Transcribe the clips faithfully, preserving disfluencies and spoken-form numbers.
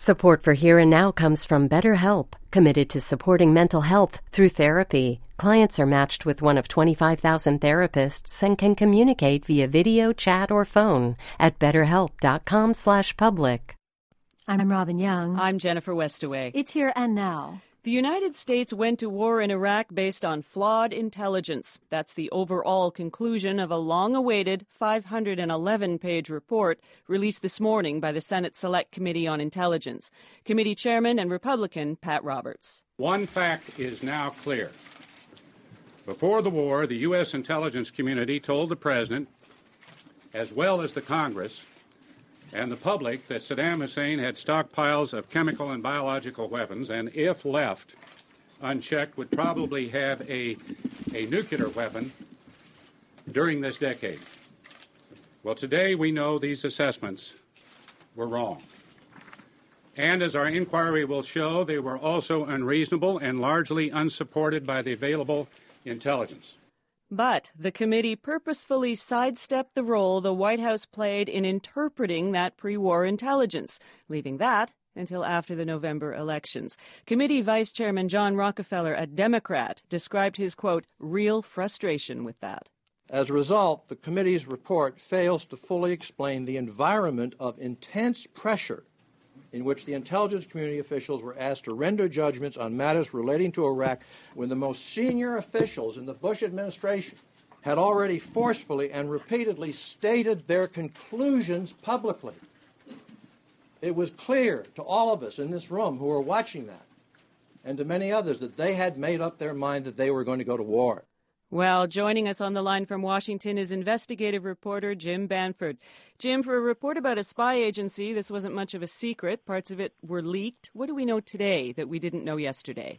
Support for Here and Now comes from BetterHelp, committed to supporting mental health through therapy. Clients are matched with one of twenty-five thousand therapists and can communicate via video, chat, or phone at betterhelp.com slash public. I'm Robin Young. I'm Jennifer Westaway. It's Here and Now. The United States went to war in Iraq based on flawed intelligence. That's the overall conclusion of a long-awaited five hundred eleven page report released this morning by the Senate Select Committee on Intelligence. Committee Chairman and Republican Pat Roberts. One fact is now clear. Before the war, the U S intelligence community told the President, as well as the Congress, and the public that Saddam Hussein had stockpiles of chemical and biological weapons and, if left unchecked, would probably have a, a nuclear weapon during this decade. Well, today we know these assessments were wrong. And as our inquiry will show, they were also unreasonable and largely unsupported by the available intelligence. But the committee purposefully sidestepped the role the White House played in interpreting that pre-war intelligence, leaving that until after the November elections. Committee Vice Chairman John Rockefeller, a Democrat, described his, quote, real frustration with that. As a result, the committee's report fails to fully explain the environment of intense pressure in which the intelligence community officials were asked to render judgments on matters relating to Iraq when the most senior officials in the Bush administration had already forcefully and repeatedly stated their conclusions publicly. It was clear to all of us in this room who were watching that, and to many others, that they had made up their mind that they were going to go to war. Well, joining us on the line from Washington is investigative reporter Jim Banford. Jim, for a report about a spy agency, this wasn't much of a secret. Parts of it were leaked. What do we know today that we didn't know yesterday?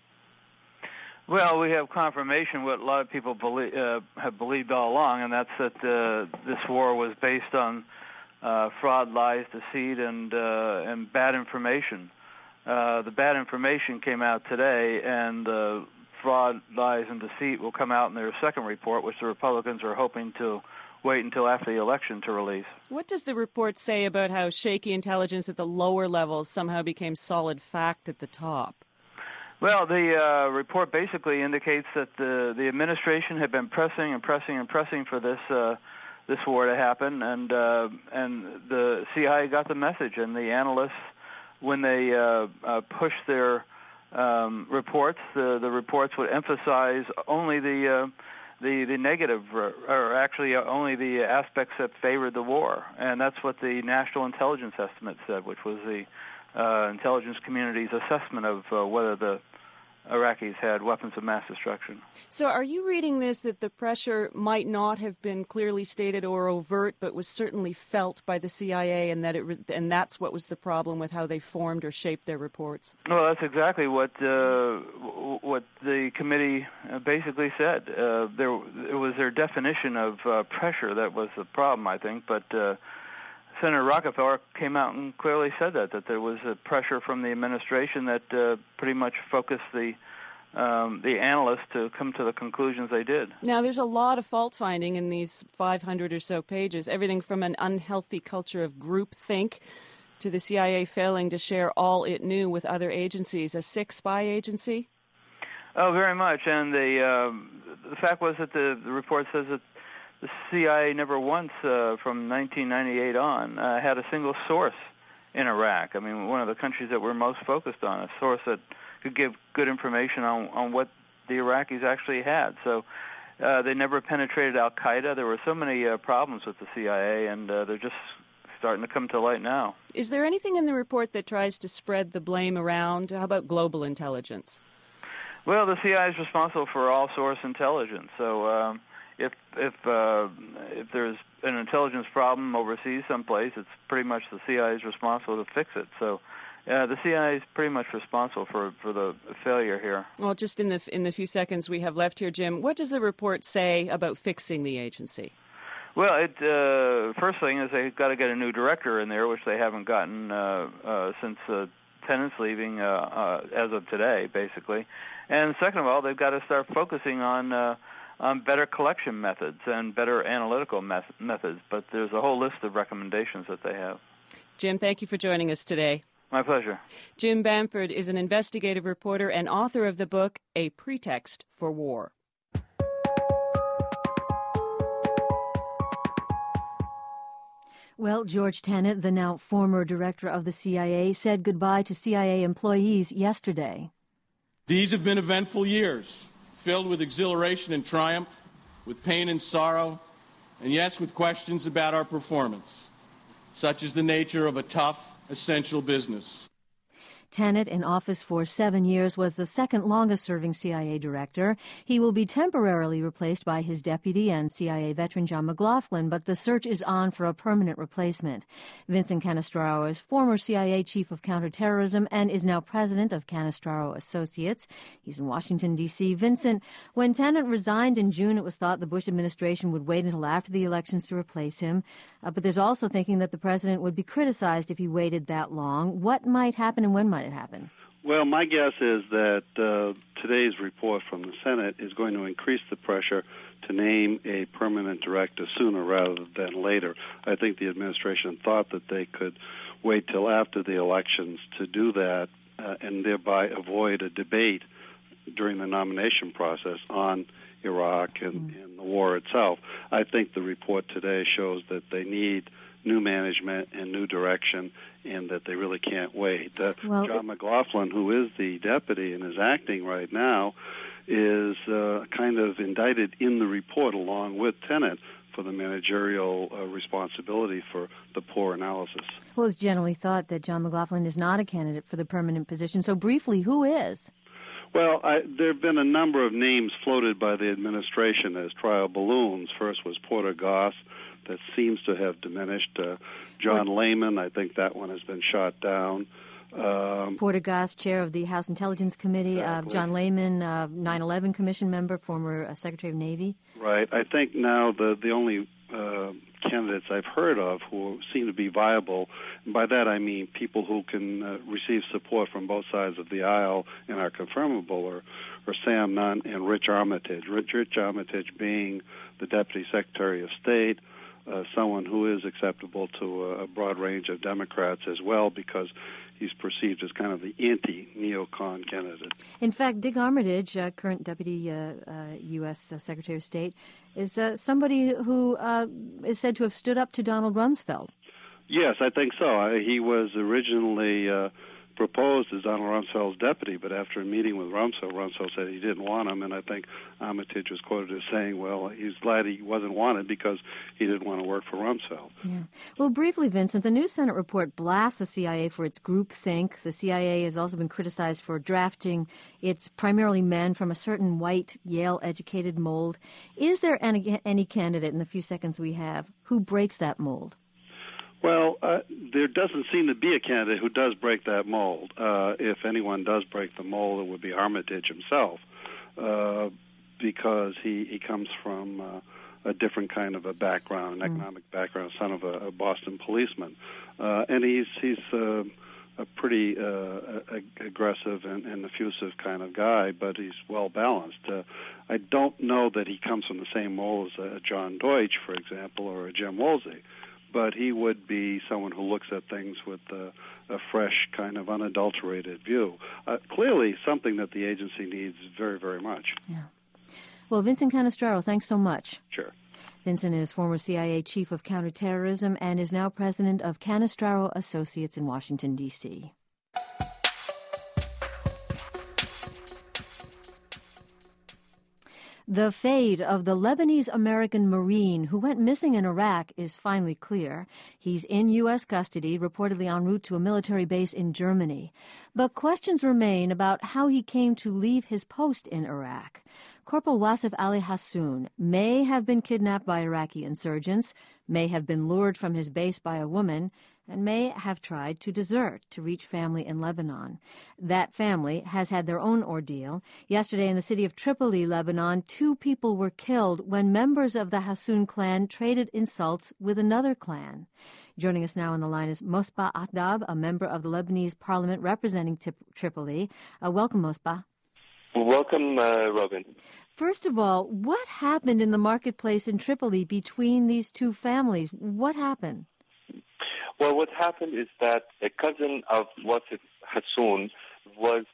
Well, we have confirmation what a lot of people believe, uh, have believed all along, and that's that uh, this war was based on uh, fraud, lies, deceit, and uh, and bad information. Uh, the bad information came out today, and uh, fraud, lies, and deceit will come out in their second report, which the Republicans are hoping to wait until after the election to release. What does the report say about how shaky intelligence at the lower levels somehow became solid fact at the top? Well, the uh, report basically indicates that the the administration had been pressing and pressing and pressing for this uh, this war to happen, and uh, and the C I A got the message, and the analysts, when they uh, uh, pushed their Um, reports, the, the reports would emphasize only the uh, the, the negative, or, or actually only the aspects that favored the war, and that's what the National Intelligence Estimate said, which was the uh, intelligence community's assessment of uh, whether the Iraqis had weapons of mass destruction. So are you reading this that the pressure might not have been clearly stated or overt, but was certainly felt by the C I A, and that it re- and that's what was the problem with how they formed or shaped their reports? Well, that's exactly what uh, what the committee basically said. Uh, there, it was their definition of uh, pressure that was the problem, I think, but uh, Senator Rockefeller came out and clearly said that, that there was a pressure from the administration that uh, pretty much focused the um, the analysts to come to the conclusions they did. Now, there's a lot of fault-finding in these five hundred or so pages, everything from an unhealthy culture of groupthink to the C I A failing to share all it knew with other agencies, a sick spy agency? Oh, very much. And the, um, the fact was that the, the report says that the C I A never once, uh, from nineteen ninety-eight on, uh, had a single source in Iraq. I mean, one of the countries that we're most focused on, a source that could give good information on, on what the Iraqis actually had. So uh, they never penetrated Al-Qaeda. There were so many uh, problems with the C I A, and uh, they're just starting to come to light now. Is there anything in the report that tries to spread the blame around? How about global intelligence? Well, the C I A is responsible for all source intelligence. So um, if if uh, if there's an intelligence problem overseas someplace, it's pretty much the C I A is responsible to fix it. So uh, the C I A is pretty much responsible for, for the failure here. Well, just in the in the few seconds we have left here, Jim, what does the report say about fixing the agency? Well, it uh, first thing is they've got to get a new director in there, which they haven't gotten uh, uh, since uh, Tennant's leaving uh, uh, as of today, basically. And second of all, they've got to start focusing on uh, on better collection methods and better analytical met- methods. But there's a whole list of recommendations that they have. Jim, thank you for joining us today. My pleasure. Jim Bamford is an investigative reporter and author of the book A Pretext for War. Well, George Tenet, the now former director of the C I A, said goodbye to C I A employees yesterday. These have been eventful years, filled with exhilaration and triumph, with pain and sorrow, and yes, with questions about our performance. Such is the nature of a tough, essential business. Tenet, in office for seven years, was the second longest-serving C I A director. He will be temporarily replaced by his deputy and C I A veteran John McLaughlin, but the search is on for a permanent replacement. Vincent Canestraro is former C I A chief of counterterrorism and is now president of Canestraro Associates. He's in Washington, D C Vincent, when Tenet resigned in June, it was thought the Bush administration would wait until after the elections to replace him. Uh, but there's also thinking that the president would be criticized if he waited that long. What might happen and when might it happen? Well, my guess is that uh, today's report from the Senate is going to increase the pressure to name a permanent director sooner rather than later. I think the administration thought that they could wait till after the elections to do that uh, and thereby avoid a debate during the nomination process on Iraq and, mm. and the war itself. I think the report today shows that they need new management and new direction, and that they really can't wait. Uh, well, John McLaughlin, who is the deputy and is acting right now, is uh, kind of indicted in the report along with Tenet for the managerial uh, responsibility for the poor analysis. Well, it's generally thought that John McLaughlin is not a candidate for the permanent position. So briefly, who is? Well, I, there have been a number of names floated by the administration as trial balloons. First was Porter Goss. That seems to have diminished. Uh, John Lehman, I think that one has been shot down. Um, Porter Goss, chair of the House Intelligence Committee. Exactly. Uh, John Lehman, uh, nine eleven Commission member, former uh, Secretary of Navy. Right. I think now the, the only uh, candidates I've heard of who seem to be viable, and by that I mean people who can uh, receive support from both sides of the aisle and are confirmable, are, are Sam Nunn and Rich Armitage. Rich, Rich Armitage being the Deputy Secretary of State, Uh, someone who is acceptable to a, a broad range of Democrats as well, because he's perceived as kind of the anti-neocon candidate. In fact, Dick Armitage, uh, current Deputy uh, uh, U S Uh, Secretary of State, is uh, somebody who uh, is said to have stood up to Donald Rumsfeld. Yes, I think so. I, he was originally uh, proposed as Donald Rumsfeld's deputy, but after a meeting with Rumsfeld, Rumsfeld said he didn't want him, and I think Armitage was quoted as saying, well, he's glad he wasn't wanted because he didn't want to work for Rumsfeld. Yeah. Well, briefly, Vincent, the new Senate report blasts the C I A for its groupthink. The C I A has also been criticized for drafting its primarily men from a certain white, Yale-educated mold. Is there any, any candidate in the few seconds we have who breaks that mold? Well, uh, there doesn't seem to be a candidate who does break that mold. Uh, if anyone does break the mold, it would be Armitage himself, uh, because he, he comes from uh, a different kind of a background, an mm. economic background, son of a, a Boston policeman. Uh, and he's he's uh, a pretty uh, aggressive and, and effusive kind of guy, but he's well-balanced. Uh, I don't know that he comes from the same mold as a John Deutsch, for example, or a Jim Woolsey, but he would be someone who looks at things with a, a fresh, kind of unadulterated view. Uh, clearly something that the agency needs very, very much. Yeah. Well, Vincent Canestraro, thanks so much. Sure. Vincent is former C I A chief of counterterrorism and is now president of Canestraro Associates in Washington, D C The fate of the Lebanese-American Marine who went missing in Iraq is finally clear. He's in U S custody, reportedly en route to a military base in Germany. But questions remain about how he came to leave his post in Iraq. Corporal Wasif Ali Hassoun may have been kidnapped by Iraqi insurgents, may have been lured from his base by a woman, and may have tried to desert to reach family in Lebanon. That family has had their own ordeal. Yesterday in the city of Tripoli, Lebanon, two people were killed when members of the Hassoun clan traded insults with another clan. Joining us now on the line is Mosbah Ahdab, a member of the Lebanese parliament representing Tip- Tripoli. Uh, welcome, Mosbah. Welcome, uh, Robin. First of all, what happened in the marketplace in Tripoli between these two families? What happened? Well, what happened is that a cousin of Wasif Hassoun was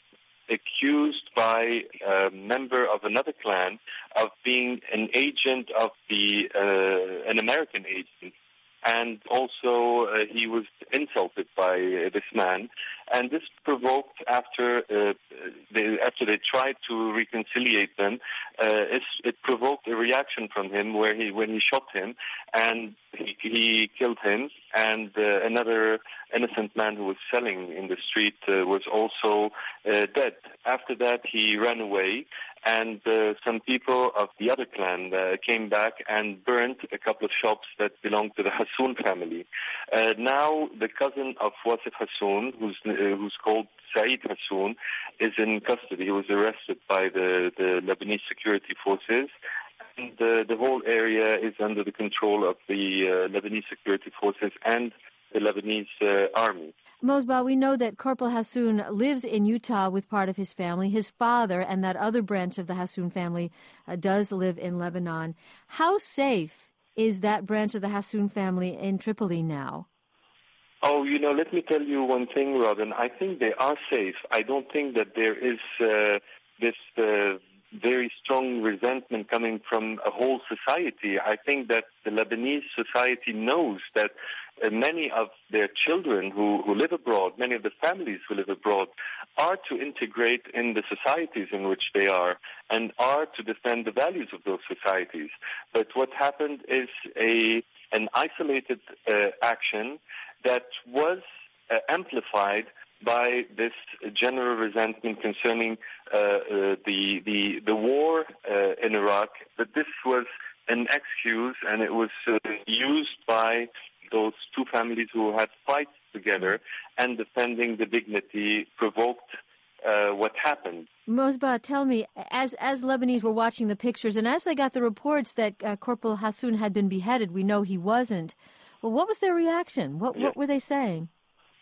accused by a member of another clan of being an agent of the uh, an American agent, and also uh, he was insulted by uh, this man, and this provoked after uh, they, after they tried to reconciliate them, uh, it, it provoked a reaction from him where he when he shot him and he, he killed him, and uh, another innocent man who was selling in the street uh, was also uh, dead. After that, he ran away, and uh, some people of the other clan uh, came back and burned a couple of shops that belonged to the Hassoun family. Uh, now, the cousin of Wasif Hassoun, who's uh, who's called Saeed Hassoun, is in custody. He was arrested by the, the Lebanese security forces. And uh, the whole area is under the control of the uh, Lebanese security forces and the Lebanese uh, army. Mosbah, we know that Corporal Hassoun lives in Utah with part of his family. His father and that other branch of the Hassoun family uh, does live in Lebanon. How safe is that branch of the Hassoun family in Tripoli now? Oh, you know, let me tell you one thing, Robin. I think they are safe. I don't think that there is uh, this uh, very strong resentment coming from a whole society. I think that the Lebanese society knows that uh, many of their children who, who live abroad, many of the families who live abroad, are to integrate in the societies in which they are and are to defend the values of those societies. But what happened is a an isolated uh, action that was uh, amplified by this general resentment concerning uh, uh, the, the the war uh, in Iraq. That this was an excuse, and it was uh, used by those two families who had fights together, and defending the dignity provoked uh, what happened. Mosbah, tell me, as as Lebanese were watching the pictures, and as they got the reports that uh, Corporal Hassoun had been beheaded, we know he wasn't. Well, what was their reaction? What, what were they saying?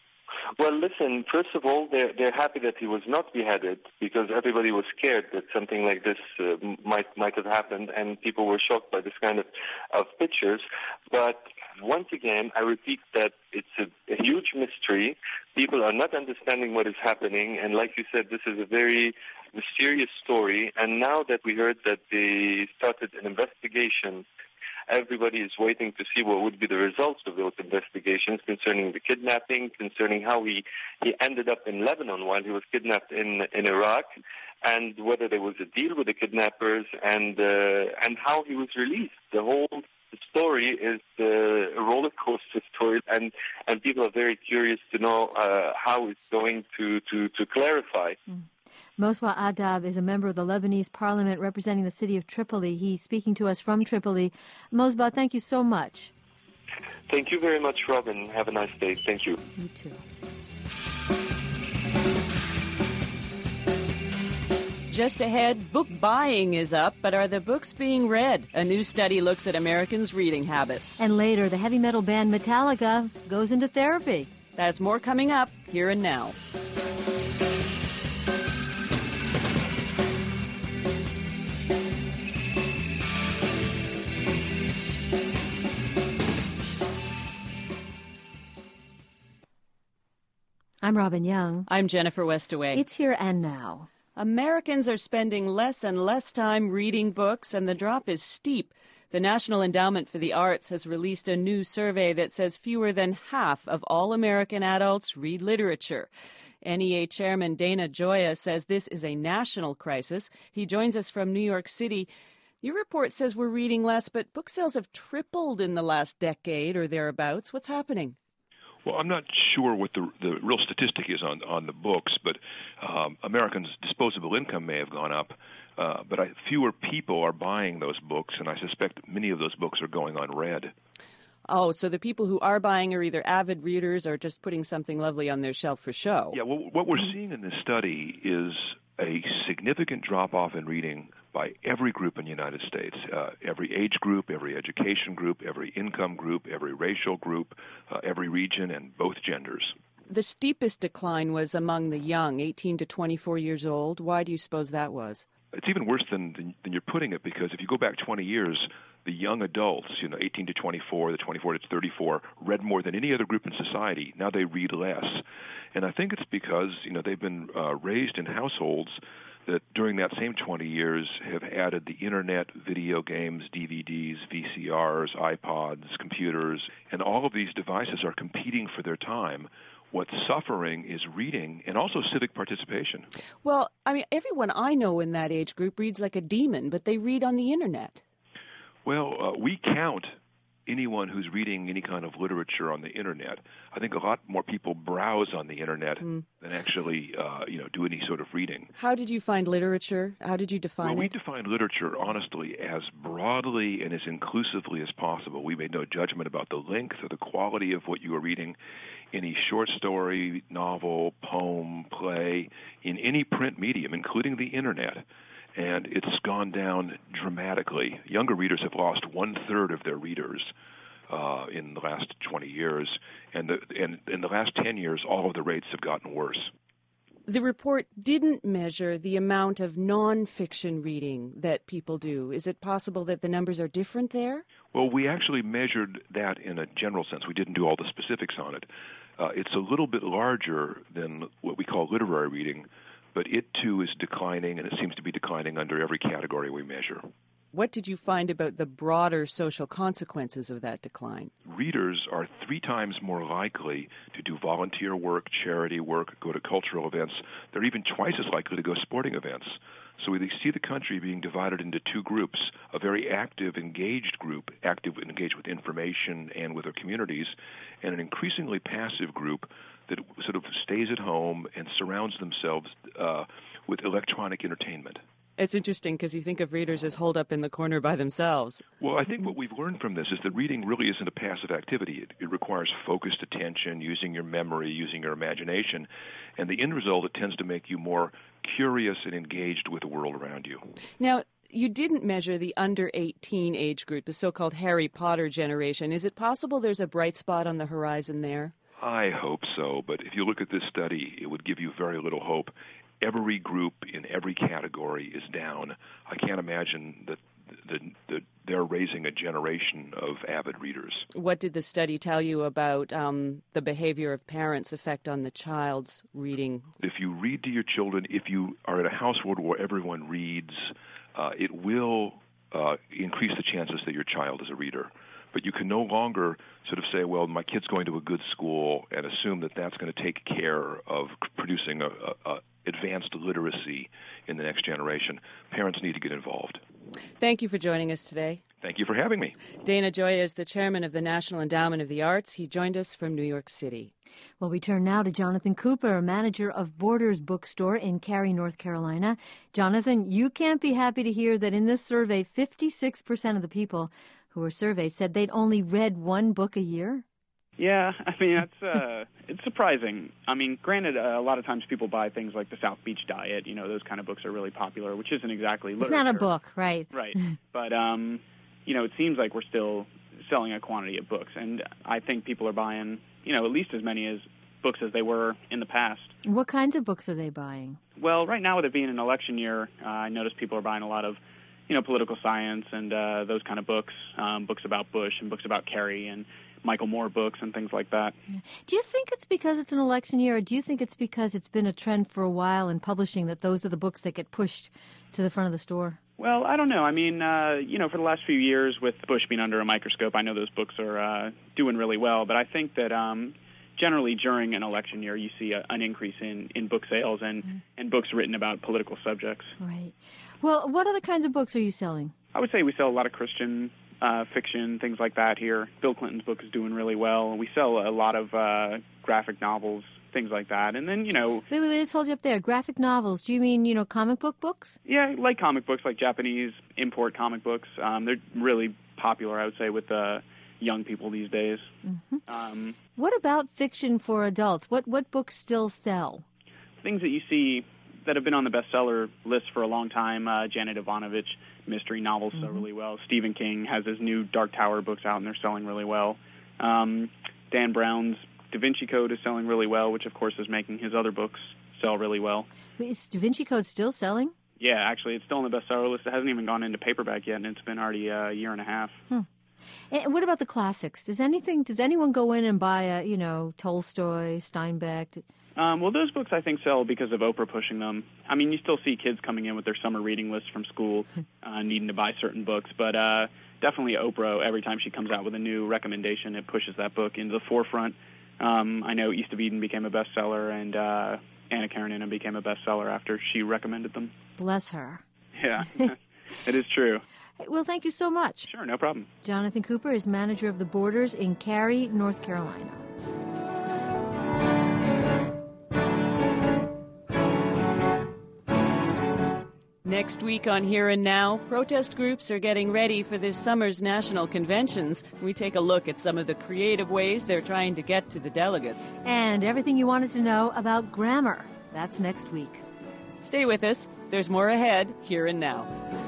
Well, listen, first of all, they're, they're happy that he was not beheaded because everybody was scared that something like this uh, might might have happened, and people were shocked by this kind of, of pictures. But once again, I repeat that it's a, a huge mystery. People are not understanding what is happening, and like you said, this is a very mysterious story. And now that we heard that they started an investigation, everybody is waiting to see what would be the results of those investigations concerning the kidnapping, concerning how he, he ended up in Lebanon while he was kidnapped in in Iraq, and whether there was a deal with the kidnappers, and uh, and how he was released. The whole story is uh, a roller coaster story, and, and people are very curious to know uh, how it's going to, to, to clarify. Mm. Mosbah Adab is a member of the Lebanese parliament representing the city of Tripoli. He's speaking to us from Tripoli. Mosbah, thank you so much. Thank you very much, Robin. Have a nice day. Thank you. You too. Just ahead, book buying is up, but are the books being read? A new study looks at Americans' reading habits. And later, the heavy metal band Metallica goes into therapy. That's more coming up here and now. I'm Robin Young. I'm Jennifer Westaway. It's Here and Now. Americans are spending less and less time reading books, and the drop is steep. The National Endowment for the Arts has released a new survey that says fewer than half of all American adults read literature. N E A Chairman Dana Gioia says this is a national crisis. He joins us from New York City. Your report says we're reading less, but book sales have tripled in the last decade or thereabouts. What's happening? Well, I'm not sure what the the real statistic is on, on the books, but um, Americans' disposable income may have gone up, uh, but I, fewer people are buying those books, and I suspect many of those books are going unread. Oh, so the people who are buying are either avid readers or just putting something lovely on their shelf for show. Yeah, well, what we're seeing in this study is a significant drop-off in reading by every group in the United States, uh, every age group, every education group, every income group, every racial group, uh, every region, and both genders. The steepest decline was among the young, eighteen to twenty-four years old. Why do you suppose that was? It's even worse than, than, than you're putting it, because if you go back twenty years, the young adults, you know, eighteen to twenty-four, the twenty-four to thirty-four, read more than any other group in society. Now they read less. And I think it's because, you know, they've been uh, raised in households that during that same twenty years have added the internet, video games, D V Ds, V C Rs, iPods, computers, and all of these devices are competing for their time. What's suffering is reading and also civic participation. Well, I mean, everyone I know in that age group reads like a demon, but they read on the internet. Well, uh, we count anyone who's reading any kind of literature on the internet. I think a lot more people browse on the internet mm. than actually, uh, you know, do any sort of reading. How did you find literature? How did you define well, it? We define literature, honestly, as broadly and as inclusively as possible. We made no judgment about the length or the quality of what you were reading. Any short story, novel, poem, play, in any print medium, including the internet. And it's gone down dramatically. Younger readers have lost one-third of their readers uh, in the last twenty years. And, the, and in the last ten years, all of the rates have gotten worse. The report didn't measure the amount of nonfiction reading that people do. Is it possible that the numbers are different there? Well, we actually measured that in a general sense. We didn't do all the specifics on it. Uh, it's a little bit larger than what we call literary reading, but it, too, is declining, and it seems to be declining under every category we measure. What did you find about the broader social consequences of that decline? Readers are three times more likely to do volunteer work, charity work, go to cultural events. They're even twice as likely to go to sporting events. So we see the country being divided into two groups, a very active, engaged group, active and engaged with information and with their communities, and an increasingly passive group that sort of stays at home and surrounds themselves uh, with electronic entertainment. It's interesting because you think of readers as holed up in the corner by themselves. Well, I think what we've learned from this is that reading really isn't a passive activity. It, it requires focused attention, using your memory, using your imagination. And the end result, it tends to make you more curious and engaged with the world around you. Now, you didn't measure the under eighteen age group, the so-called Harry Potter generation. Is it possible there's a bright spot on the horizon there? I hope so, but if you look at this study, it would give you very little hope. Every group in every category is down. I can't imagine that the, the, they're raising a generation of avid readers. What did the study tell you about um, the behavior of parents' effect on the child's reading? If you read to your children, if you are in a household where everyone reads, uh, it will uh, increase the chances that your child is a reader. But you can no longer sort of say, well, my kid's going to a good school and assume that that's going to take care of producing a, a, a advanced literacy in the next generation. Parents need to get involved. Thank you for joining us today. Thank you for having me. Dana Gioia is the chairman of the National Endowment of the Arts. He joined us from New York City. Well, we turn now to Jonathan Cooper, manager of Borders Bookstore in Cary, North Carolina. Jonathan, you can't be happy to hear that in this survey, fifty-six percent of the people who were surveyed said they'd only read one book a year. Yeah, I mean, that's uh, it's surprising. I mean, granted, uh, a lot of times people buy things like the South Beach Diet. You know, those kind of books are really popular, which isn't exactly literature. It's not a book, right? Right. But, um, you know, it seems like we're still selling a quantity of books. And I think people are buying, you know, at least as many as books as they were in the past. What kinds of books are they buying? Well, right now, with it being an election year, uh, I notice people are buying a lot of, you know, political science and uh, those kind of books, um, books about Bush and books about Kerry and Michael Moore books and things like that. Do you think it's because it's an election year, or do you think it's because it's been a trend for a while in publishing that those are the books that get pushed to the front of the store? Well, I don't know. I mean, uh, you know, for the last few years with Bush being under a microscope, I know those books are uh, doing really well, but I think that um, generally during an election year you see a, an increase in, in book sales and, mm-hmm. and books written about political subjects. Right. Well, what other kinds of books are you selling? I would say we sell a lot of Christian Uh, fiction, things like that here. Bill Clinton's book is doing really well. We sell a lot of uh, graphic novels, things like that. And then, you know... Wait, wait, wait, let's hold you up there. Graphic novels. Do you mean, you know, comic book books? Yeah, like comic books, like Japanese import comic books. Um, they're really popular, I would say, with uh, young people these days. Mm-hmm. Um, what about fiction for adults? What, what books still sell? Things that you see that have been on the bestseller list for a long time. Uh, Janet Ivanovich mystery novels mm-hmm. sell really well. Stephen King has his new Dark Tower books out, and they're selling really well. Um, Dan Brown's Da Vinci Code is selling really well, which, of course, is making his other books sell really well. Wait, is Da Vinci Code still selling? Yeah, actually, it's still on the bestseller list. It hasn't even gone into paperback yet, and it's been already a year and a half. Hmm. And what about the classics? Does anything? Does anyone go in and buy a, you know, Tolstoy, Steinbeck? Um, well, those books I think sell because of Oprah pushing them. I mean, you still see kids coming in with their summer reading lists from school, uh, needing to buy certain books, but uh, definitely Oprah. Every time she comes out with a new recommendation, it pushes that book into the forefront. Um, I know East of Eden became a bestseller, and uh, Anna Karenina became a bestseller after she recommended them. Bless her. Yeah, it is true. Well, thank you so much. Sure, no problem. Jonathan Cooper is manager of the Borders in Cary, North Carolina. Next week on Here and Now, protest groups are getting ready for this summer's national conventions. We take a look at some of the creative ways they're trying to get to the delegates. And everything you wanted to know about grammar. That's next week. Stay with us. There's more ahead, Here and Now.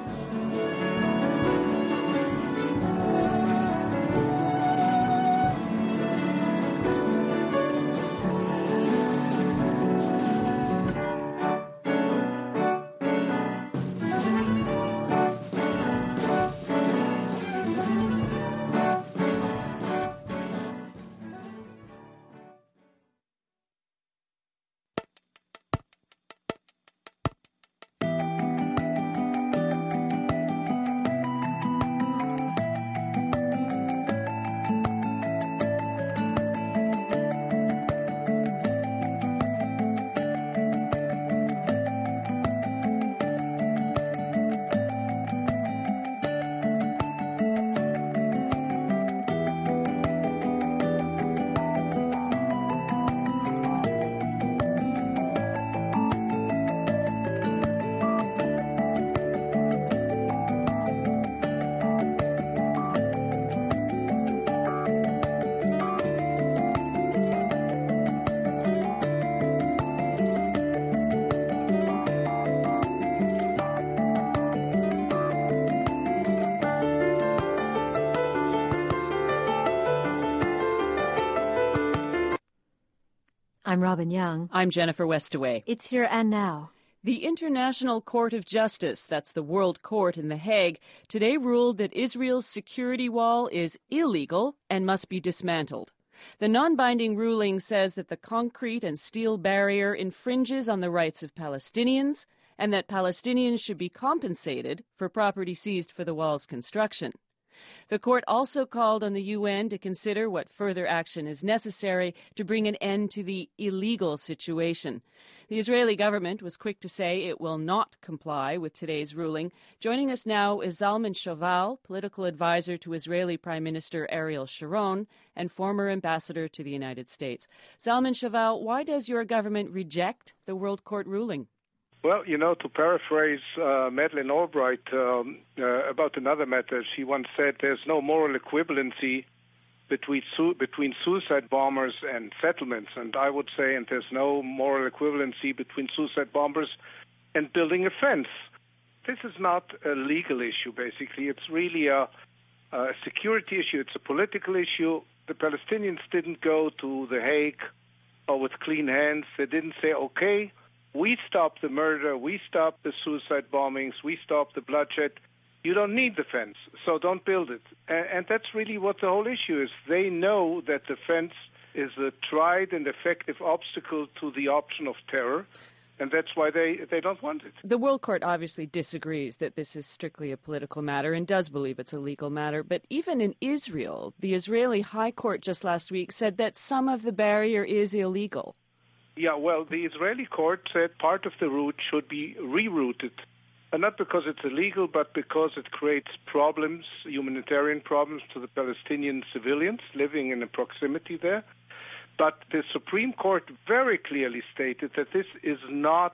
I'm Robin Young. I'm Jennifer Westaway. It's Here and Now. The International Court of Justice, that's the World Court in The Hague, today ruled that Israel's security wall is illegal and must be dismantled. The non-binding ruling says that the concrete and steel barrier infringes on the rights of Palestinians and that Palestinians should be compensated for property seized for the wall's construction. The court also called on the U N to consider what further action is necessary to bring an end to the illegal situation. The Israeli government was quick to say it will not comply with today's ruling. Joining us now is Zalman Shoval, political advisor to Israeli Prime Minister Ariel Sharon and former ambassador to the United States. Zalman Shoval, why does your government reject the World Court ruling? Well, you know, to paraphrase uh, Madeleine Albright um, uh, about another matter, she once said there's no moral equivalency between su- between suicide bombers and settlements. And I would say, and there's no moral equivalency between suicide bombers and building a fence. This is not a legal issue, basically. It's really a, a security issue. It's a political issue. The Palestinians didn't go to The Hague or with clean hands. They didn't say, okay, we stop the murder, we stop the suicide bombings, we stop the bloodshed. You don't need the fence, so don't build it. And, and that's really what the whole issue is. They know that the fence is a tried and effective obstacle to the option of terror, and that's why they, they don't want it. The World Court obviously disagrees that this is strictly a political matter and does believe it's a legal matter. But even in Israel, the Israeli High Court just last week said that some of the barrier is illegal. Yeah, well, the Israeli court said part of the route should be rerouted, and not because it's illegal, but because it creates problems, humanitarian problems to the Palestinian civilians living in the proximity there. But the Supreme Court very clearly stated that this is not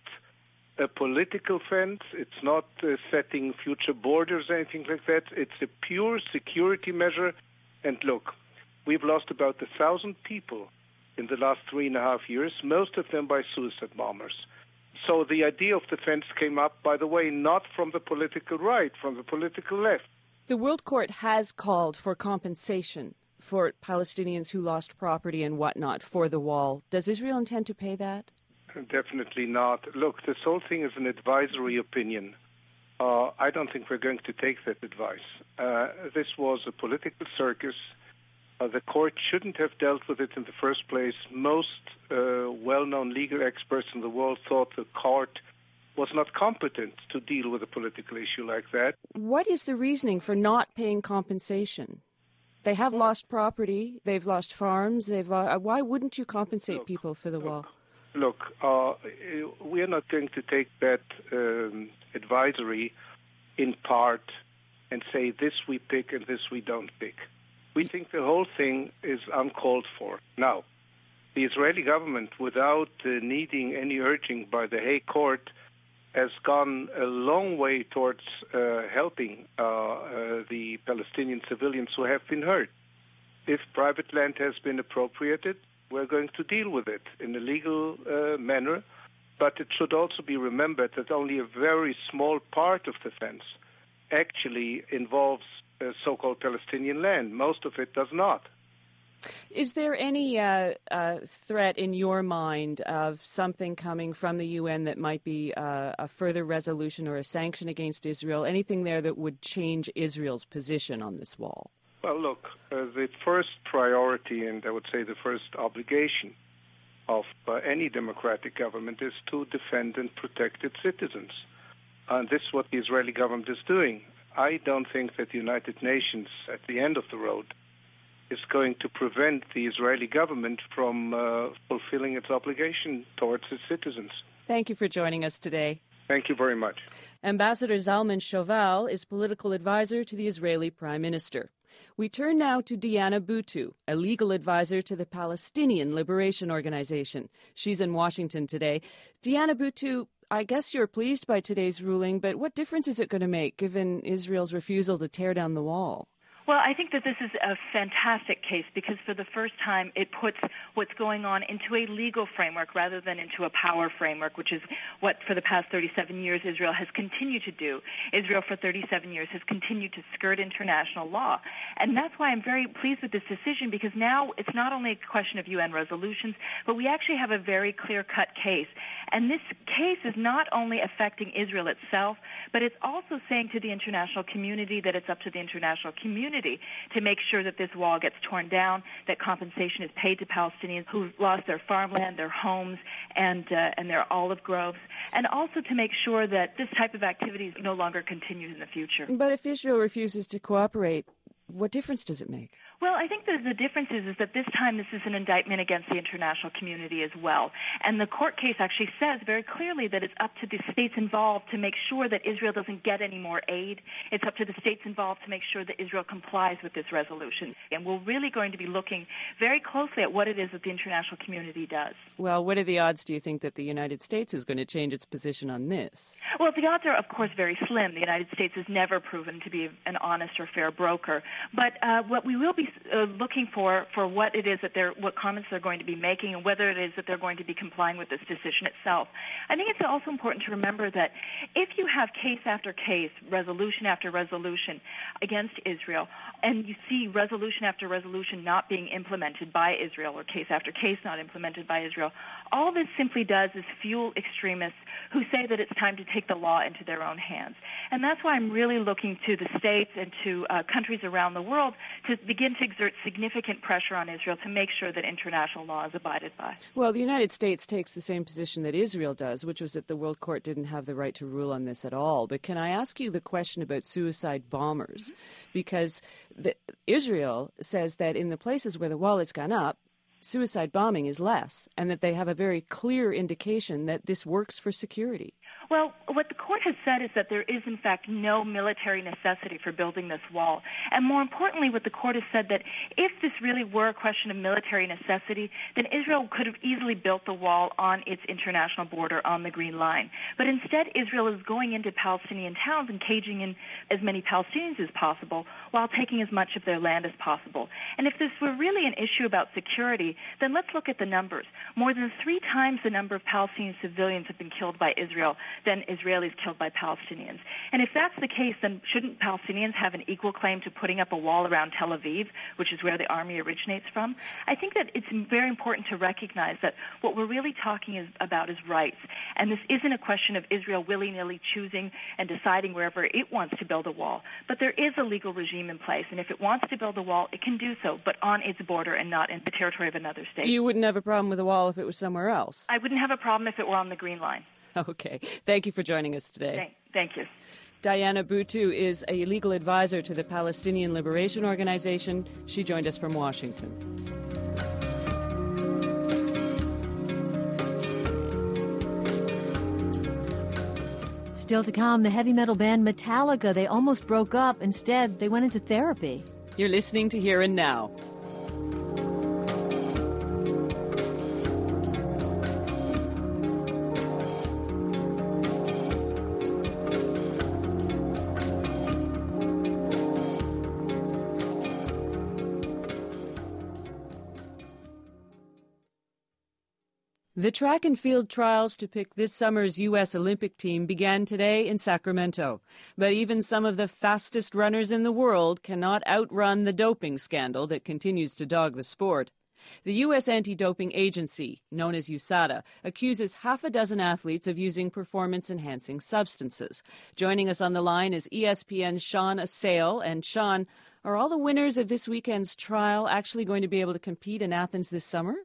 a political fence, it's not uh, setting future borders or anything like that, it's a pure security measure. And look, we've lost about a thousand people in the last three and a half years, most of them by suicide bombers. So the idea of the fence came up, by the way, not from the political right, from the political left. The World Court has called for compensation for Palestinians who lost property and whatnot for the wall. Does Israel intend to pay that? definitely not. Look, this whole thing is an advisory opinion. Uh, I don't think we're going to take that advice. Uh, this was a political circus. Uh, the court shouldn't have dealt with it in the first place. Most uh, well-known legal experts in the world thought the court was not competent to deal with a political issue like that. What is the reasoning for not paying compensation? They have lost property. They've lost farms. They've lo- why wouldn't you compensate look, people for the look, wall? Look, uh, we're not going to take that um, advisory in part and say this we pick and this we don't pick. We think the whole thing is uncalled for. Now, the Israeli government, without uh, needing any urging by the Hague Court, has gone a long way towards uh, helping uh, uh, the Palestinian civilians who have been hurt. If private land has been appropriated, we're going to deal with it in a legal uh, manner, but it should also be remembered that only a very small part of the fence actually involves uh, so-called Palestinian land. Most of it does not. Is there any uh, uh, threat in your mind of something coming from the U N that might be uh, a further resolution or a sanction against Israel, anything there that would change Israel's position on this wall? Well, look, uh, the first priority, and I would say the first obligation of uh, any democratic government is to defend and protect its citizens. And this is what the Israeli government is doing. I don't think that the United Nations, at the end of the road, is going to prevent the Israeli government from uh, fulfilling its obligation towards its citizens. Thank you for joining us today. Thank you very much. Ambassador Zalman Shoval is political advisor to the Israeli Prime Minister. We turn now to Diana Buttu, a legal advisor to the Palestinian Liberation Organization. She's in Washington today. Diana Buttu, I guess you're pleased by today's ruling, but what difference is it going to make given Israel's refusal to tear down the wall? Well, I think that this is a fantastic case because for the first time it puts what's going on into a legal framework rather than into a power framework, which is what for the past thirty-seven years Israel has continued to do. Israel for thirty-seven years has continued to skirt international law. And that's why I'm very pleased with this decision because now it's not only a question of U N resolutions, but we actually have a very clear-cut case. And this case is not only affecting Israel itself, but it's also saying to the international community that it's up to the international community to make sure that this wall gets torn down, that compensation is paid to Palestinians who've lost their farmland, their homes, and uh, and their olive groves, and also to make sure that this type of activity no longer continues in the future. But if Israel refuses to cooperate, what difference does it make? Well, I think that the difference is, is that this time this is an indictment against the international community as well. And the court case actually says very clearly that it's up to the states involved to make sure that Israel doesn't get any more aid. It's up to the states involved to make sure that Israel complies with this resolution. And we're really going to be looking very closely at what it is that the international community does. Well, what are the odds, do you think, that the United States is going to change its position on this? Well, the odds are, of course, very slim. The United States has never proven to be an honest or fair broker. But uh, what we will be uh, looking for, for what it is that they're, what comments they're going to be making and whether it is that they're going to be complying with this decision itself. I think it's also important to remember that if you have case after case, resolution after resolution against Israel, and you see resolution after resolution not being implemented by Israel or case after case not implemented by Israel, all this simply does is fuel extremists who say that it's time to take the law into their own hands. And that's why I'm really looking to the states and to uh, countries around the world to begin to exert significant pressure on Israel to make sure that international law is abided by. Well, the United States takes the same position that Israel does, which was that the World Court didn't have the right to rule on this at all. But can I ask you the question about suicide bombers? Because the, Israel says that in the places where the wall has gone up, suicide bombing is less, and that they have a very clear indication that this works for security. Well, what the court has said is that there is, in fact, no military necessity for building this wall. And more importantly, what the court has said that if this really were a question of military necessity, then Israel could have easily built the wall on its international border on the Green Line. But instead, Israel is going into Palestinian towns and caging in as many Palestinians as possible while taking as much of their land as possible. And if this were really an issue about security, then let's look at the numbers. More than three times the number of Palestinian civilians have been killed by Israel than Israelis killed by Palestinians. And if that's the case, then shouldn't Palestinians have an equal claim to putting up a wall around Tel Aviv, which is where the army originates from? I think that it's very important to recognize that what we're really talking is, about is rights. And this isn't a question of Israel willy-nilly choosing and deciding wherever it wants to build a wall. But there is a legal regime in place, and if it wants to build a wall, it can do so, but on its border and not in the territory of another state. You wouldn't have a problem with a wall if it was somewhere else? I wouldn't have a problem if it were on the Green Line. Okay. Thank you for joining us today. Thank, thank you. Diana Boutou is a legal advisor to the Palestinian Liberation Organization. She joined us from Washington. Still to come, the heavy metal band Metallica. They almost broke up. Instead, they went into therapy. You're listening to Here and Now. The track and field trials to pick this summer's U S Olympic team began today in Sacramento. But even some of the fastest runners in the world cannot outrun the doping scandal that continues to dog the sport. The U S Anti-Doping Agency, known as U S A D A, accuses half a dozen athletes of using performance-enhancing substances. Joining us on the line is E S P N's Sean Assail. And Sean, are all the winners of this weekend's trial actually going to be able to compete in Athens this summer?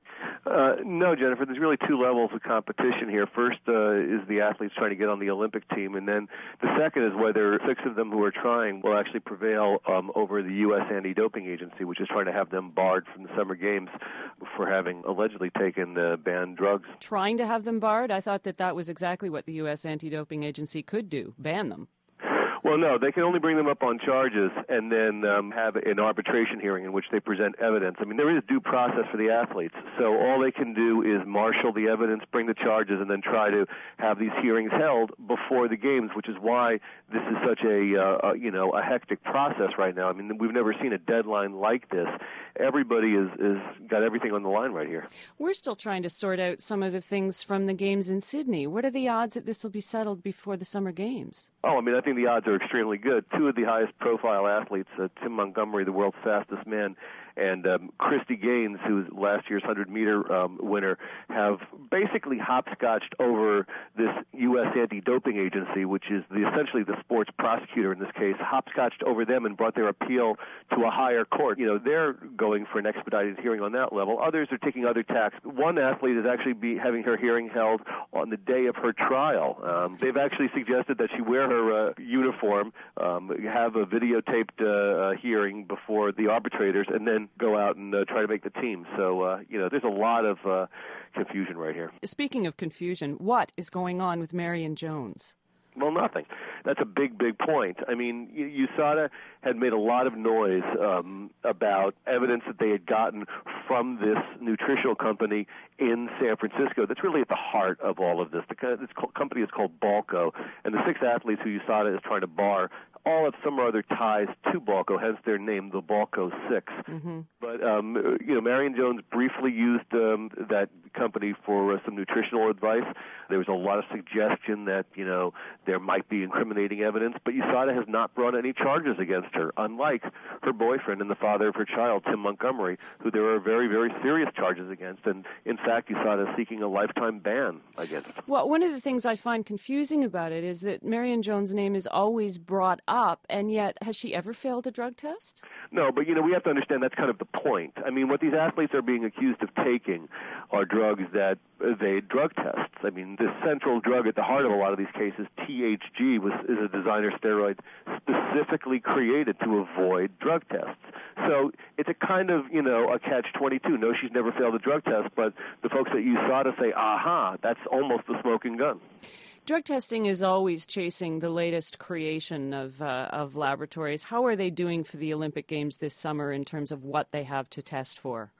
Uh, no, Jennifer, there's really two levels of competition here. First uh, is the athletes trying to get on the Olympic team, and then the second is whether six of them who are trying will actually prevail um, over the U S Anti-Doping Agency, which is trying to have them barred from the Summer Games for having allegedly taken uh, banned drugs. Trying to have them barred? I thought that that was exactly what the U S Anti-Doping Agency could do, ban them. Well, no, they can only bring them up on charges and then um, have an arbitration hearing in which they present evidence. I mean, there is due process for the athletes, so all they can do is marshal the evidence, bring the charges, and then try to have these hearings held before the games, which is why this is such a, uh, a you know, a hectic process right now. I mean, we've never seen a deadline like this. Everybody is, is got everything on the line right here. We're still trying to sort out some of the things from the games in Sydney. What are the odds that this will be settled before the Summer Games? Oh, I mean, I think the odds are extremely good. Two of the highest profile athletes, uh, Tim Montgomery, the world's fastest man, and um, Christy Gaines, who's last year's hundred-meter um, winner, have basically hopscotched over this U S Anti-Doping Agency, which is the, essentially the sports prosecutor in this case, hopscotched over them and brought their appeal to a higher court. You know, they're going for an expedited hearing on that level. Others are taking other tacks. One athlete is actually be having her hearing held on the day of her trial. Um, they've actually suggested that she wear her uh, uniform, um, have a videotaped uh, uh, hearing before the arbitrators, and then go out and uh, try to make the team. So, uh, you know, there's a lot of uh, confusion right here. Speaking of confusion, what is going on with Marion Jones? Well, nothing. That's a big, big point. I mean, U S A D A had made a lot of noise um, about evidence that they had gotten from this nutritional company in San Francisco that's really at the heart of all of this. The this company is called Balco, and the six athletes who U S A D A is trying to bar all have some or other ties to Balco, hence their name, the Balco Six. Mm-hmm. But, um, you know, Marion Jones briefly used um, that company for uh, some nutritional advice. There was a lot of suggestion that, you know, there might be incriminating evidence, but U S A D A has not brought any charges against her, unlike her boyfriend and the father of her child, Tim Montgomery, who there are very, very serious charges against. And, in fact, U S A D A is seeking a lifetime ban against. Well, one of the things I find confusing about it is that Marion Jones' name is always brought up, and yet has she ever failed a drug test? No, but, you know, we have to understand that's kind of the point. I mean, what these athletes are being accused of taking are drugs that evade drug tests. I mean, the central drug at the heart of a lot of these cases, T H G, was is a designer steroid specifically created to avoid drug tests. So it's a kind of, you know, a catch twenty-two. No, she's never failed a drug test, but the folks at U S A D A say, aha, that's almost a smoking gun. Drug testing is always chasing the latest creation of uh, of laboratories. How are they doing for the Olympic Games this summer in terms of what they have to test for?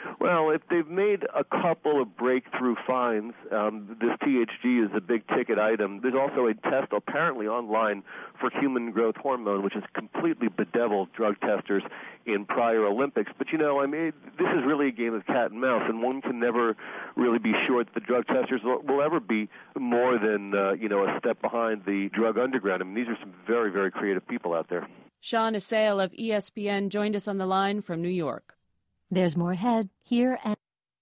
Well, if they've made a couple of breakthrough finds, um, this T H G is a big-ticket item. There's also a test apparently online for human growth hormone, which has completely bedeviled drug testers in prior Olympics. But, you know, I mean, this is really a game of cat and mouse, and one can never really be sure that the drug testers will, will ever be more than, uh, you know, a step behind the drug underground. I mean, these are some very, very creative people out there. Sean Assail of E S P N joined us on the line from New York. There's more ahead, here and...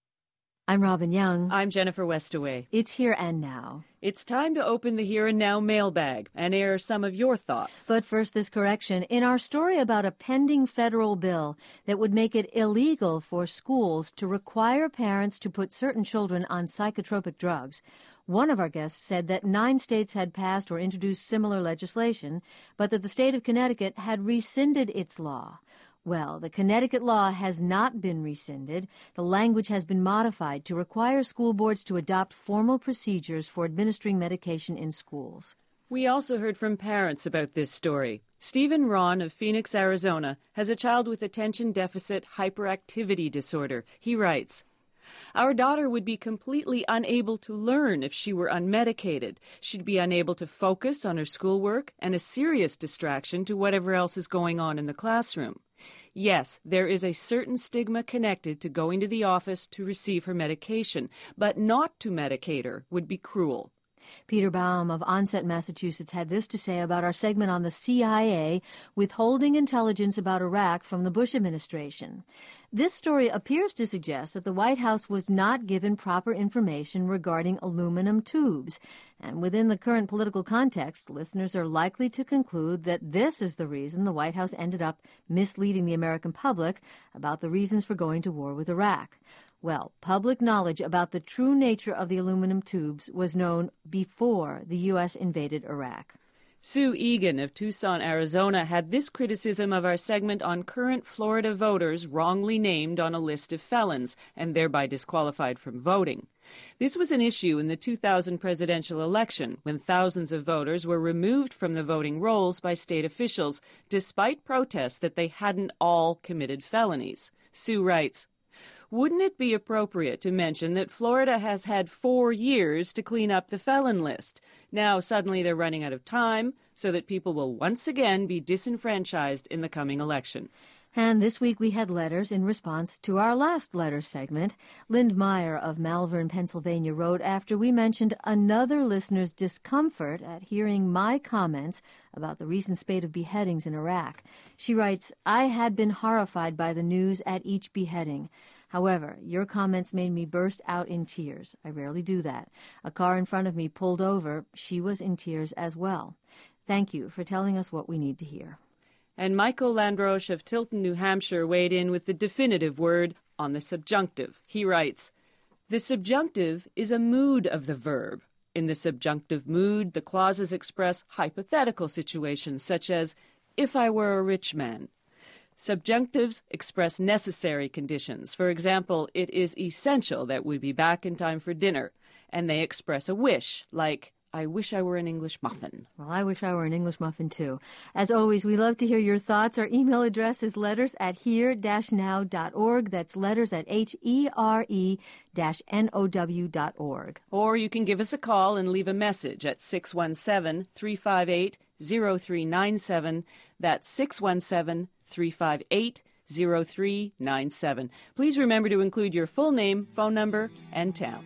I'm Robin Young. I'm Jennifer Westaway. It's Here and Now. It's time to open the Here and Now mailbag and air some of your thoughts. But first, this correction. In our story about a pending federal bill that would make it illegal for schools to require parents to put certain children on psychotropic drugs, one of our guests said that nine states had passed or introduced similar legislation, but that the state of Connecticut had rescinded its law. Well, the Connecticut law has not been rescinded. The language has been modified to require school boards to adopt formal procedures for administering medication in schools. We also heard from parents about this story. Stephen Ron of Phoenix, Arizona, has a child with attention deficit hyperactivity disorder. He writes, "Our daughter would be completely unable to learn if she were unmedicated. She'd be unable to focus on her schoolwork and a serious distraction to whatever else is going on in the classroom. Yes, there is a certain stigma connected to going to the office to receive her medication, but not to medicate her would be cruel." Peter Baum of Onset, Massachusetts, had this to say about our segment on the C I A withholding intelligence about Iraq from the Bush administration. This story appears to suggest that the White House was not given proper information regarding aluminum tubes. And within the current political context, listeners are likely to conclude that this is the reason the White House ended up misleading the American public about the reasons for going to war with Iraq. Well, public knowledge about the true nature of the aluminum tubes was known before the U S invaded Iraq. Sue Egan of Tucson, Arizona, had this criticism of our segment on current Florida voters wrongly named on a list of felons and thereby disqualified from voting. This was an issue in the two thousand presidential election when thousands of voters were removed from the voting rolls by state officials despite protests that they hadn't all committed felonies. Sue writes, "Wouldn't it be appropriate to mention that Florida has had four years to clean up the felon list? Now suddenly they're running out of time, so that people will once again be disenfranchised in the coming election." And this week we had letters in response to our last letter segment. Lind Meyer of Malvern, Pennsylvania, wrote after we mentioned another listener's discomfort at hearing my comments about the recent spate of beheadings in Iraq. She writes, "I had been horrified by the news at each beheading. However, your comments made me burst out in tears. I rarely do that. A car in front of me pulled over. She was in tears as well. Thank you for telling us what we need to hear." And Michael Landroche of Tilton, New Hampshire, weighed in with the definitive word on the subjunctive. He writes, "The subjunctive is a mood of the verb. In the subjunctive mood, the clauses express hypothetical situations such as, if I were a rich man. Subjunctives express necessary conditions. For example, it is essential that we be back in time for dinner. And they express a wish, like, I wish I were an English muffin. Well, I wish I were an English muffin, too. As always, we love to hear your thoughts. Our email address is letters at here dash now dot org. That's letters at H E R E dash N O W dot org. Or you can give us a call and leave a message at six one seven, three five eight, zero three nine seven. That's six one seven, three five eight, zero three nine seven. Please remember to include your full name, phone number, and town.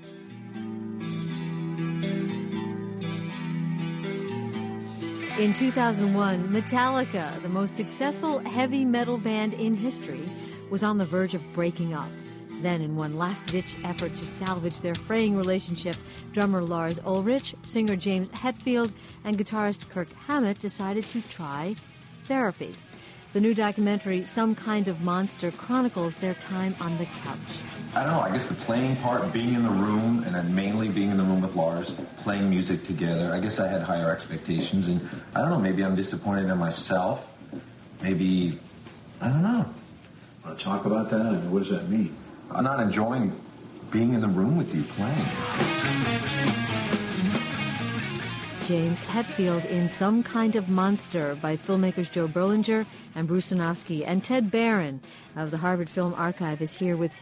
In two thousand one, Metallica, the most successful heavy metal band in history, was on the verge of breaking up. Then, in one last-ditch effort to salvage their fraying relationship, drummer Lars Ulrich, singer James Hetfield, and guitarist Kirk Hammett decided to try therapy. The new documentary, Some Kind of Monster, chronicles their time on the couch. I don't know, I guess the playing part, being in the room, and then mainly being in the room with Lars, playing music together, I guess I had higher expectations, and I don't know, maybe I'm disappointed in myself. Maybe, I don't know. Want to talk about that? I mean, what does that mean? I'm not enjoying being in the room with you playing. James Hetfield in Some Kind of Monster by filmmakers Joe Berlinger and Bruce Sinofsky. And Ted Barron of the Harvard Film Archive is here with his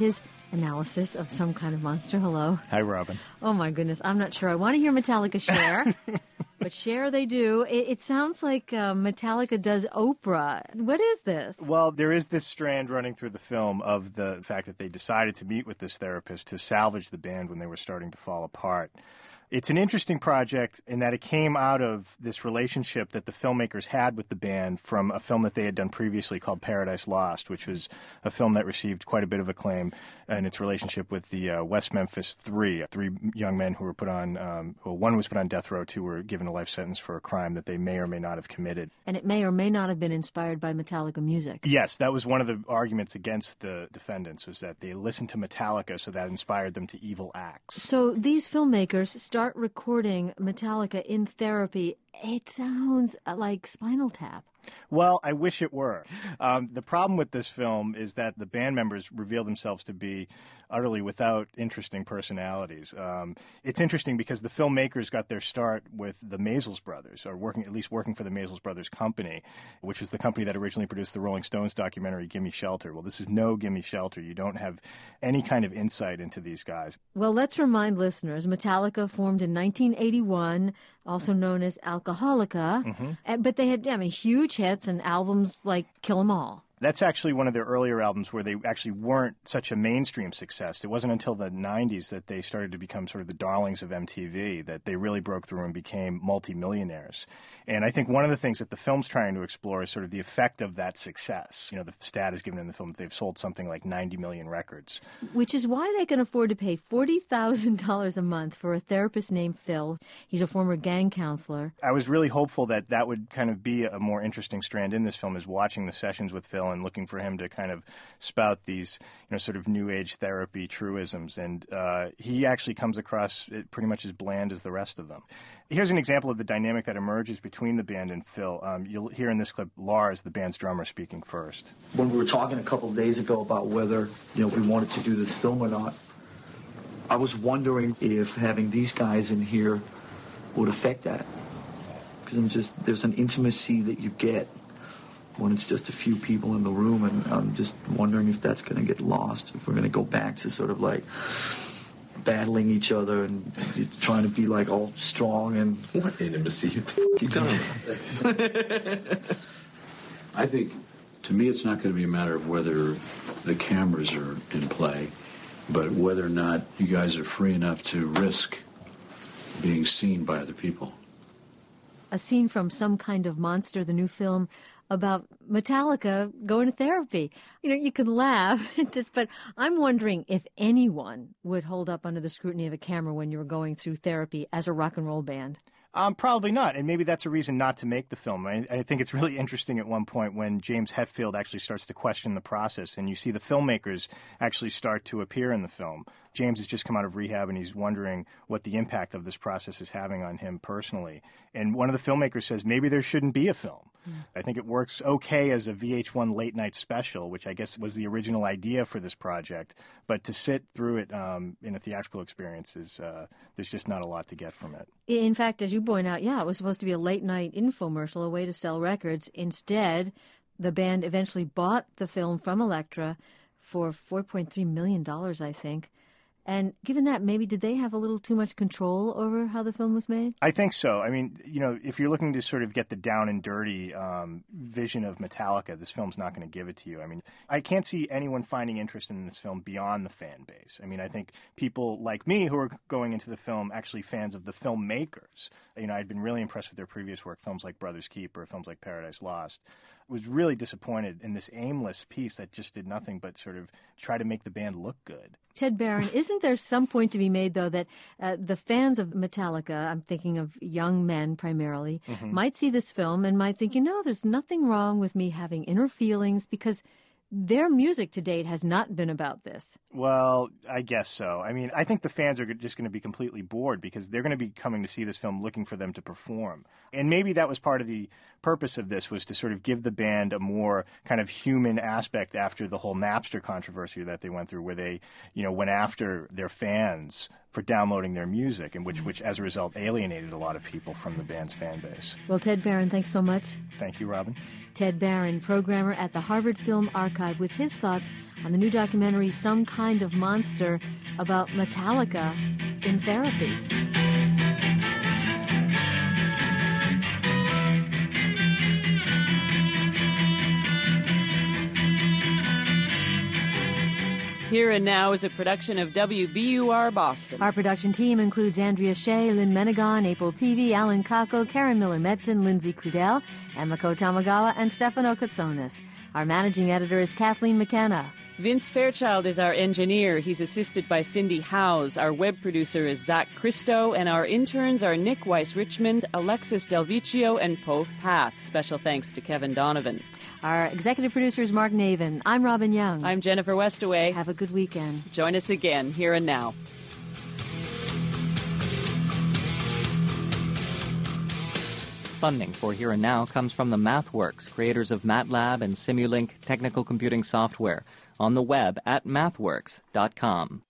analysis of Some Kind of Monster. Hello. Hi, Robin. Oh, my goodness. I'm not sure. I want to hear Metallica share, but share they do. It, it sounds like uh, Metallica does Oprah. What is this? Well, there is this strand running through the film of the fact that they decided to meet with this therapist to salvage the band when they were starting to fall apart. It's an interesting project in that it came out of this relationship that the filmmakers had with the band from a film that they had done previously called Paradise Lost, which was a film that received quite a bit of acclaim in its relationship with the uh, West Memphis Three, three young men who were put on, um, well, one was put on death row, two were given a life sentence for a crime that they may or may not have committed. And it may or may not have been inspired by Metallica music. Yes, that was one of the arguments against the defendants, was that they listened to Metallica, so that inspired them to evil acts. So these filmmakers start recording Metallica in therapy. It sounds like Spinal Tap. Well, I wish it were. Um, the problem with this film is that the band members reveal themselves to be utterly without interesting personalities. Um, it's interesting because the filmmakers got their start with the Maysles brothers, or working at least working for the Maysles brothers company, which was the company that originally produced the Rolling Stones documentary Gimme Shelter. Well, this is no Gimme Shelter. You don't have any kind of insight into these guys. Well, let's remind listeners, Metallica formed in nineteen eighty-one, also known as Alcoholica, mm-hmm. but they had, I mean, huge hits and albums like Kill 'Em All. That's actually one of their earlier albums where they actually weren't such a mainstream success. It wasn't until the nineties that they started to become sort of the darlings of M T V, that they really broke through and became multimillionaires. And I think one of the things that the film's trying to explore is sort of the effect of that success. You know, the stat is given in the film that they've sold something like ninety million records. Which is why they can afford to pay forty thousand dollars a month for a therapist named Phil. He's a former gang counselor. I was really hopeful that that would kind of be a more interesting strand in this film, is watching the sessions with Phil and looking for him to kind of spout these, you know, sort of new age therapy truisms. And uh, he actually comes across it pretty much as bland as the rest of them. Here's an example of the dynamic that emerges between the band and Phil. Um, you'll hear in this clip Lars, the band's drummer, speaking first. When we were talking a couple of days ago about whether, you know, if we wanted to do this film or not, I was wondering if having these guys in here would affect that. Because I'm just, there's an intimacy that you get when it's just a few people in the room, and I'm just wondering if that's going to get lost, if we're going to go back to sort of like battling each other and trying to be like all strong and... What intimacy? What the fuck you doing? I think, to me, it's not going to be a matter of whether the cameras are in play, but whether or not you guys are free enough to risk being seen by other people. A scene from Some Kind of Monster, the new film about Metallica going to therapy. You know, you can laugh at this, but I'm wondering if anyone would hold up under the scrutiny of a camera when you were going through therapy as a rock and roll band. Um, probably not, and maybe that's a reason not to make the film. I, I think it's really interesting at one point when James Hetfield actually starts to question the process, and you see the filmmakers actually start to appear in the film. James has just come out of rehab, and he's wondering what the impact of this process is having on him personally. And one of the filmmakers says, maybe there shouldn't be a film. Mm. I think it works okay as a V H one late-night special, which I guess was the original idea for this project. But to sit through it um, in a theatrical experience, is, uh, there's just not a lot to get from it. In fact, as you point out, yeah, it was supposed to be a late-night infomercial, a way to sell records. Instead, the band eventually bought the film from Elektra for four point three million dollars, I think. And given that, maybe did they have a little too much control over how the film was made? I think so. I mean, you know, if you're looking to sort of get the down and dirty um, vision of Metallica, this film's not going to give it to you. I mean, I can't see anyone finding interest in this film beyond the fan base. I mean, I think people like me who are going into the film actually fans of the filmmakers. You know, I'd been really impressed with their previous work, films like Brothers Keeper, films like Paradise Lost. Was really disappointed in this aimless piece that just did nothing but sort of try to make the band look good. Ted Barron, isn't there some point to be made, though, that uh, the fans of Metallica, I'm thinking of young men primarily, mm-hmm. might see this film and might think, you know, there's nothing wrong with me having inner feelings, because their music to date has not been about this. Well, I guess so. I mean, I think the fans are just going to be completely bored because they're going to be coming to see this film looking for them to perform. And maybe that was part of the purpose of this, was to sort of give the band a more kind of human aspect after the whole Napster controversy that they went through, where they, you know, went after their fans for downloading their music, and which, which as a result alienated a lot of people from the band's fan base. Well, Ted Barron, thanks so much. Thank you, Robin. Ted Barron, programmer at the Harvard Film Archive, with his thoughts on the new documentary Some Kind of Monster about Metallica in therapy. Here and Now is a production of W B U R Boston. Our production team includes Andrea Shea, Lynn Menegon, April Peavy, Alan Kako, Karen Miller-Metzen, Lindsay Crudell, Emiko Tamagawa, and Stefano Katsonis. Our managing editor is Kathleen McKenna. Vince Fairchild is our engineer. He's assisted by Cindy Howes. Our web producer is Zach Christo, and our interns are Nick Weiss-Richmond, Alexis Delvicchio, and Pove Path. Special thanks to Kevin Donovan. Our executive producer is Mark Navin. I'm Robin Young. I'm Jennifer Westaway. Have a good weekend. Join us again, Here and Now. Funding for Here and Now comes from the MathWorks, creators of MATLAB and Simulink technical computing software, on the web at mathworks dot com.